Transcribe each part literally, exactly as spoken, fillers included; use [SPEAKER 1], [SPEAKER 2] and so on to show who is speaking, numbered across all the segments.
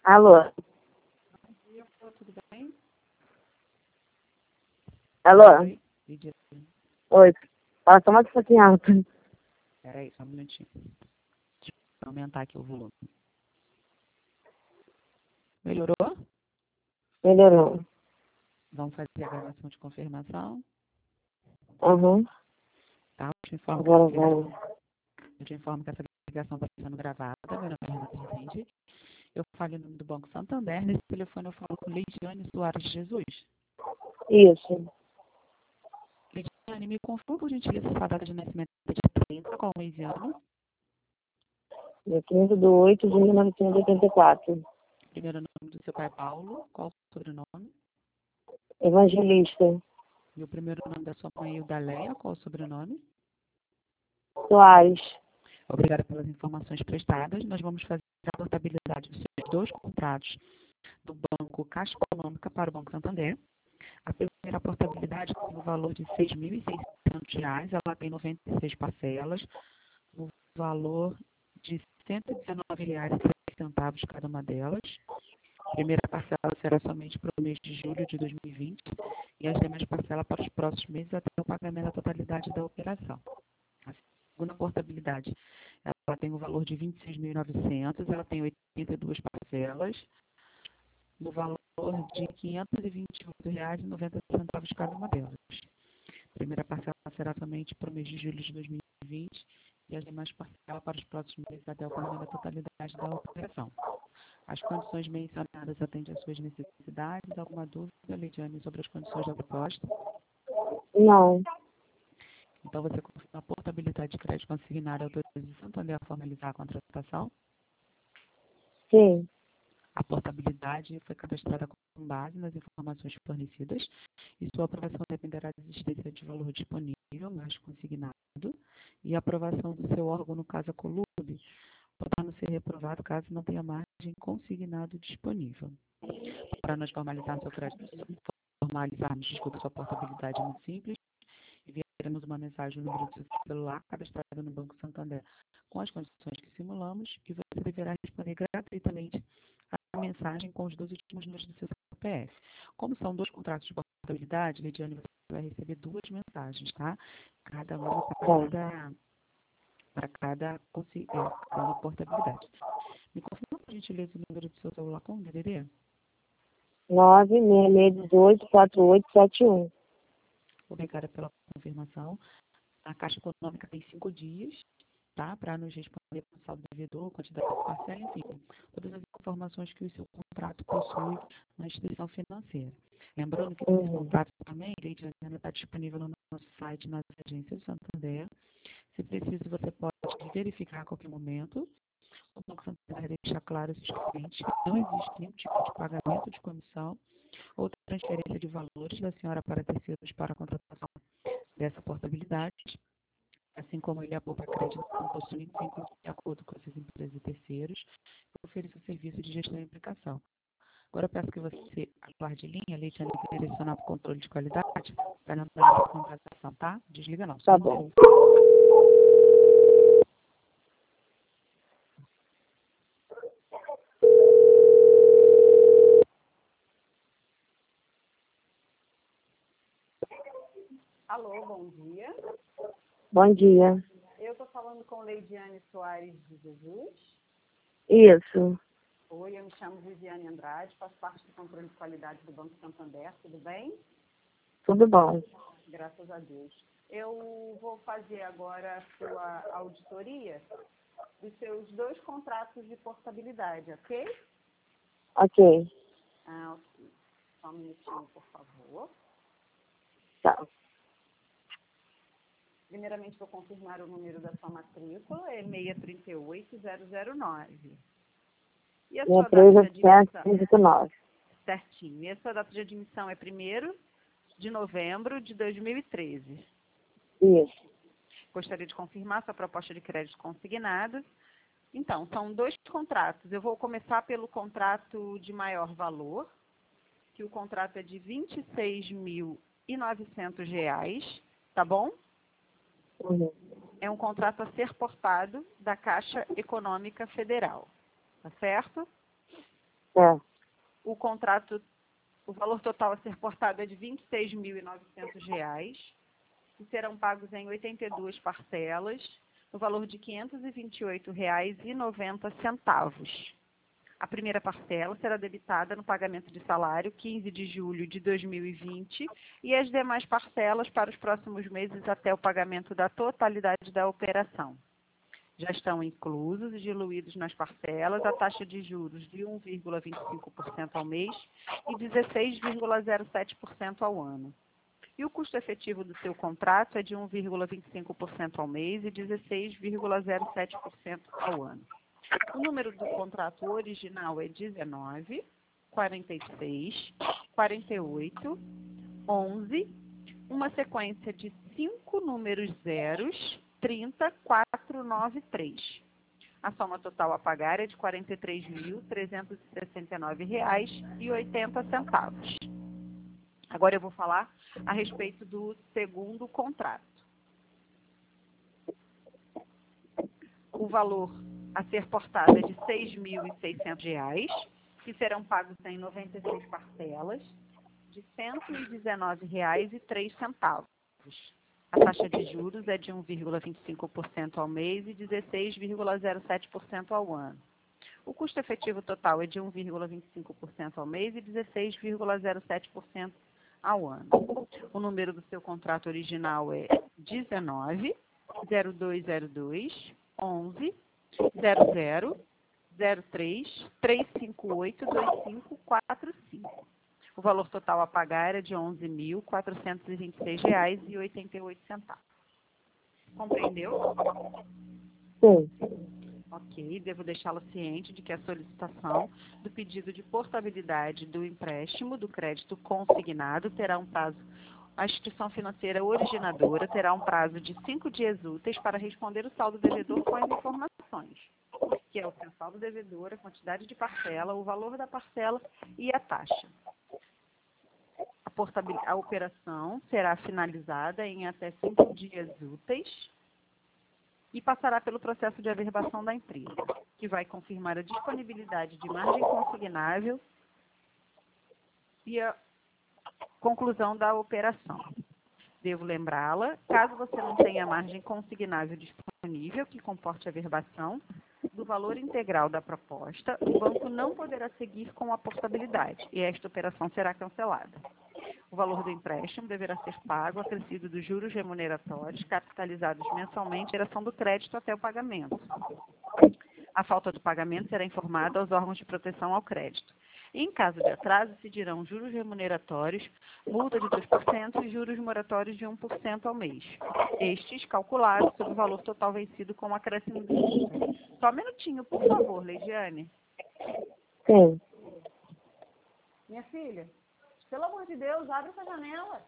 [SPEAKER 1] Alô?
[SPEAKER 2] Tudo bem?
[SPEAKER 1] Alô?
[SPEAKER 2] Oi, Lidia.
[SPEAKER 1] Oi. Fala só mais um pouquinho alto.
[SPEAKER 2] Peraí, só um minutinho. Deixa eu aumentar aqui o volume. Melhorou?
[SPEAKER 1] Melhorou.
[SPEAKER 2] Vamos fazer a gravação de confirmação.
[SPEAKER 1] Uhum.
[SPEAKER 2] Tá? Eu te informo que
[SPEAKER 1] Agora
[SPEAKER 2] essa
[SPEAKER 1] vai.
[SPEAKER 2] ligação, eu te informo que essa ligação está sendo gravada. Meu nome é Renata Rezende. Eu falo em nome do Banco Santander. Nesse telefone eu falo com Leidiane Soares de Jesus.
[SPEAKER 1] Isso.
[SPEAKER 2] Leidiane, me confirma por gentileza sua data de nascimento é de trinta, qual mês e ano?
[SPEAKER 1] Dia quinze de oito de mil novecentos e oitenta e quatro.
[SPEAKER 2] Primeiro nome do seu pai é Paulo. Qual o sobrenome?
[SPEAKER 1] Evangelista.
[SPEAKER 2] E o primeiro nome da sua mãe é Eudaleia. Qual o sobrenome?
[SPEAKER 1] Soares.
[SPEAKER 2] Obrigada pelas informações prestadas. Nós vamos fazer a portabilidade dos seus dois contratos do Banco Caixa Econômica para o Banco Santander. A primeira portabilidade tem o valor de seis mil e seiscentos reais. Ela tem noventa e seis parcelas, o valor de cento e dezenove reais e três centavos cada uma delas. A primeira parcela será somente para o mês de julho de dois mil e vinte e as demais parcelas para os próximos meses até o pagamento da totalidade da operação. A segunda portabilidade, ela tem o valor de vinte e seis mil e novecentos, ela tem oitenta e duas parcelas, no valor de quinhentos e vinte e oito reais e noventa centavos cada uma delas. A primeira parcela será somente para o mês de julho de dois mil e vinte e as demais parcelas para os próximos meses até o pagamento da totalidade da operação. As condições mencionadas atendem às suas necessidades. Alguma dúvida, Leidiane, sobre as condições da proposta?
[SPEAKER 1] Não.
[SPEAKER 2] Então, você confirma a portabilidade de crédito consignado e autoriza o Santander a formalizar a contratação?
[SPEAKER 1] Sim.
[SPEAKER 2] A portabilidade foi cadastrada com base nas informações fornecidas e sua aprovação dependerá da existência de valor disponível, mais consignado, e a aprovação do seu órgão, no caso a Colube, poderá não ser reprovado caso não tenha margem consignado disponível. Para nós formalizar seu crédito, formalizarmos, desculpa, sua portabilidade é muito simples. Enviaremos uma mensagem no número do seu celular cadastrado no Banco Santander com as condições que simulamos e você deverá responder gratuitamente a mensagem com os dois últimos números do seu C P F. Como são dois contratos de portabilidade, Lidiane, você vai receber duas mensagens, tá? Cada uma para
[SPEAKER 1] Tá.
[SPEAKER 2] cada, para cada, consi- é, cada portabilidade. Me confirma, por gentileza, o número do seu celular com o D D D?
[SPEAKER 1] nove seis seis um oito quatro oito sete um.
[SPEAKER 2] Obrigada pela confirmação. A Caixa Econômica tem cinco dias, tá, para nos responder com saldo devedor, quantidade de parcela, enfim, todas as informações que o seu contrato possui na instituição financeira. Lembrando que esse
[SPEAKER 1] Uhum.
[SPEAKER 2] contrato também, Lei de Agenda, está disponível no nosso site, nas agências do Santander. Se preciso, você pode verificar a qualquer momento. O Banco Santander vai deixar claro aos seus clientes que não existe nenhum tipo de pagamento de comissão ou transferência de valores da senhora para terceiros para a contratação dessa portabilidade, assim como ele aborda crédito não possui nenhum vínculo de acordo com essas empresas e terceiros, que ofereça o serviço de gestão e aplicação. Agora eu peço que você aguarde em linha, Leitiane, que direcionar para o controle de qualidade, para não dar a contratação, tá? Desliga não, só
[SPEAKER 1] Tá
[SPEAKER 2] um
[SPEAKER 1] bom.
[SPEAKER 2] momento. Alô, bom dia.
[SPEAKER 1] Bom dia.
[SPEAKER 2] Eu estou falando com Leidiane Soares de Jesus.
[SPEAKER 1] Isso.
[SPEAKER 2] Oi, eu me chamo Viviane Andrade, faço parte do controle de qualidade do Banco Santander, tudo bem?
[SPEAKER 1] Tudo bom.
[SPEAKER 2] Graças a Deus. Eu vou fazer agora a sua auditoria dos seus dois contratos de portabilidade, ok?
[SPEAKER 1] Ok.
[SPEAKER 2] Ah, ok. Só um minutinho, por favor.
[SPEAKER 1] Tá.
[SPEAKER 2] Primeiramente, vou confirmar o número da sua matrícula, é seis três oito zero zero nove. E a
[SPEAKER 1] Minha
[SPEAKER 2] sua data de
[SPEAKER 1] presa
[SPEAKER 2] admissão?
[SPEAKER 1] é nove.
[SPEAKER 2] Certinho. E a sua data de admissão é primeiro de novembro de dois mil e treze.
[SPEAKER 1] Isso.
[SPEAKER 2] Gostaria de confirmar sua proposta de crédito consignado. Então, são dois contratos. Eu vou começar pelo contrato de maior valor, que o contrato é de vinte e seis mil e novecentos reais, tá bom?
[SPEAKER 1] Uhum.
[SPEAKER 2] É um contrato a ser portado da Caixa Econômica Federal, tá certo?
[SPEAKER 1] É.
[SPEAKER 2] O contrato, o valor total a ser portado é de vinte e seis mil e novecentos reais, que serão pagos em oitenta e duas parcelas, no valor de quinhentos e vinte e oito reais e noventa centavos. A primeira parcela será debitada no pagamento de salário, quinze de julho de dois mil e vinte, e as demais parcelas para os próximos meses até o pagamento da totalidade da operação. Já estão inclusos e diluídos nas parcelas a taxa de juros de um vírgula vinte e cinco por cento ao mês e dezesseis vírgula zero sete por cento ao ano. E o custo efetivo do seu contrato é de um vírgula vinte e cinco por cento ao mês e dezesseis vírgula zero sete por cento ao ano. O número do contrato original é dezenove, quarenta e seis, quarenta e oito, onze, uma sequência de cinco números zeros, trinta, quatrocentos e noventa e três. A soma total a pagar é de quarenta e três mil, trezentos e sessenta e nove reais e oitenta centavos. Agora eu vou falar a respeito do segundo contrato. O valor a ser portado é de seis mil e seiscentos reais, que serão pagos em noventa e seis parcelas, de cento e dezenove reais e três centavos. A taxa de juros é de um vírgula vinte e cinco por cento ao mês e dezesseis vírgula zero sete por cento ao ano. O custo efetivo total é de um vírgula vinte e cinco por cento ao mês e dezesseis vírgula zero sete por cento ao ano. O número do seu contrato original é dezenove, zero dois zero dois, onze, zero zero, zero três, três cinco oito, dois cinco quatro cinco. O valor total a pagar é de onze mil, quatrocentos e vinte e seis reais e oitenta e oito centavos. Compreendeu?
[SPEAKER 1] Sim.
[SPEAKER 2] Ok, devo deixá-lo ciente de que a solicitação do pedido de portabilidade do empréstimo do crédito consignado terá um prazo. A instituição financeira originadora terá um prazo de cinco dias úteis para responder o saldo devedor com as informações, que é o seu saldo devedor, a quantidade de parcela, o valor da parcela e a taxa. A, portabil... a operação será finalizada em até cinco dias úteis e passará pelo processo de averbação da empresa, que vai confirmar a disponibilidade de margem consignável e a conclusão da operação. Devo lembrá-la, caso você não tenha margem consignável disponível que comporte a averbação do valor integral da proposta, o banco não poderá seguir com a portabilidade e esta operação será cancelada. O valor do empréstimo deverá ser pago acrescido dos juros remuneratórios capitalizados mensalmente em geração do crédito até o pagamento. A falta do pagamento será informada aos órgãos de proteção ao crédito. Em caso de atraso, se dirão juros remuneratórios, multa de dois por cento e juros moratórios de um por cento ao mês. Estes calculados sobre o valor total vencido com o acréscimo de multa. Só um minutinho, por favor, Leidiane.
[SPEAKER 1] Sim.
[SPEAKER 2] Minha filha, pelo amor de Deus, abre essa janela.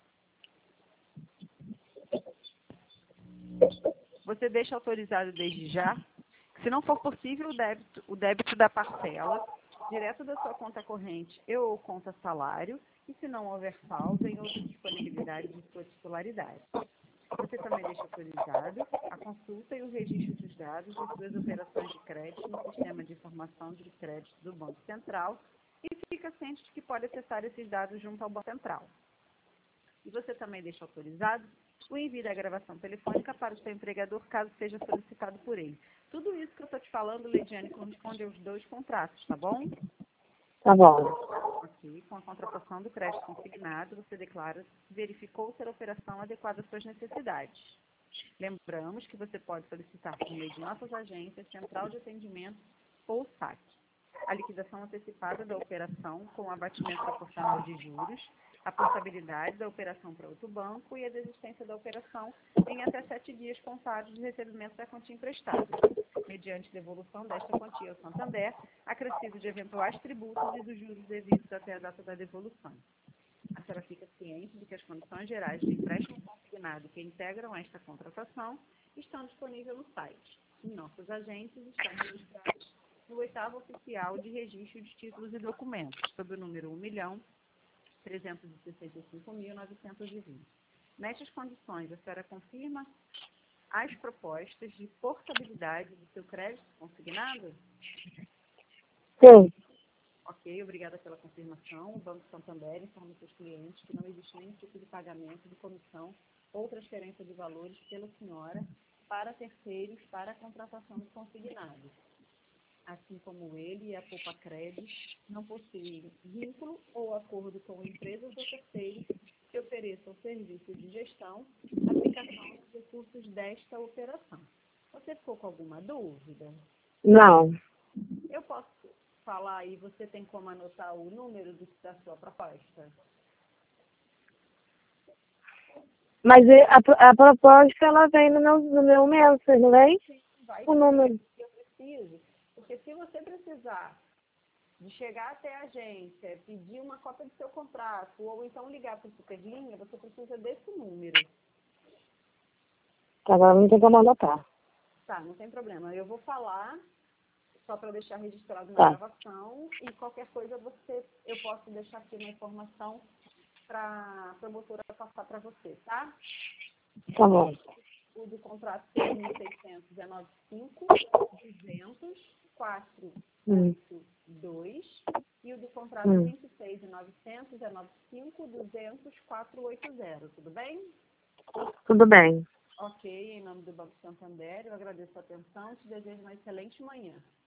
[SPEAKER 2] Você deixa autorizado desde já, se não for possível, o débito, o débito da parcela direto da sua conta corrente e ou conta salário, e se não houver saldo em outra disponibilidade de sua titularidade. Você também deixa autorizado a consulta e o registro dos dados de suas operações de crédito no sistema de informação de crédito do Banco Central e fica ciente de que pode acessar esses dados junto ao Banco Central. E você também deixa autorizado o envio da gravação telefônica para o seu empregador, caso seja solicitado por ele. Tudo isso que eu estou te falando, Leidiane, corresponde aos dois contratos, tá bom?
[SPEAKER 1] Tá bom.
[SPEAKER 2] Ok. Com a contratação do crédito consignado, você declara que verificou ser a operação adequada às suas necessidades. Lembramos que você pode solicitar por meio de nossas agências, central de atendimento ou saque. A liquidação antecipada da operação com o abatimento proporcional de juros, a portabilidade da operação para outro banco e a desistência da operação em até sete dias contados de recebimento da quantia emprestada, mediante devolução desta quantia ao Santander, acrescido de eventuais tributos e dos juros devidos até a data da devolução. A senhora fica ciente de que as condições gerais de empréstimo consignado que integram esta contratação estão disponíveis no site. Em nossos agentes estão registrados no oitavo oficial de registro de títulos e documentos, sob o número um milhão, trezentos e sessenta e cinco mil, novecentos e vinte. Nestas condições, a senhora confirma as propostas de portabilidade do seu crédito consignado?
[SPEAKER 1] Sim.
[SPEAKER 2] Ok. Ok, obrigada pela confirmação. O Banco Santander informa seus clientes que não existe nenhum tipo de pagamento de comissão ou transferência de valores pela senhora para terceiros para a contratação de consignados. Assim como ele e a Poupa-Cred não possuem vínculo ou acordo com empresas ou terceiros que ofereçam serviços de gestão, aplicação dos recursos desta operação. Você ficou com alguma dúvida?
[SPEAKER 1] Não.
[SPEAKER 2] Eu posso falar aí, você tem como anotar o número do- da sua proposta?
[SPEAKER 1] Mas e- a, pro- a proposta, ela vem no meu, no meu e-mail, vocês não vem?
[SPEAKER 2] Vai
[SPEAKER 1] O
[SPEAKER 2] sim,
[SPEAKER 1] número.
[SPEAKER 2] eu preciso. Porque se você precisar de chegar até a agência, pedir uma cópia do seu contrato, ou então ligar para o Superlinha, você precisa desse número.
[SPEAKER 1] Agora não tem como anotar.
[SPEAKER 2] Tá, não tem problema. Eu vou falar, só para deixar registrado na
[SPEAKER 1] Tá.
[SPEAKER 2] gravação, e qualquer coisa você, eu posso deixar aqui uma informação para a promotora passar para você, tá?
[SPEAKER 1] Tá bom.
[SPEAKER 2] O do contrato seis mil e seiscentos é noventa e cinco, duzentos, quatrocentos e
[SPEAKER 1] Hum.
[SPEAKER 2] oitenta e dois, e o do contrato
[SPEAKER 1] Hum.
[SPEAKER 2] vinte e seis e novecentos é noventa e cinco, duzentos, quatrocentos e oitenta, tudo bem?
[SPEAKER 1] Tudo bem.
[SPEAKER 2] Ok, em nome do Banco Santander, eu agradeço a atenção e te desejo uma excelente manhã.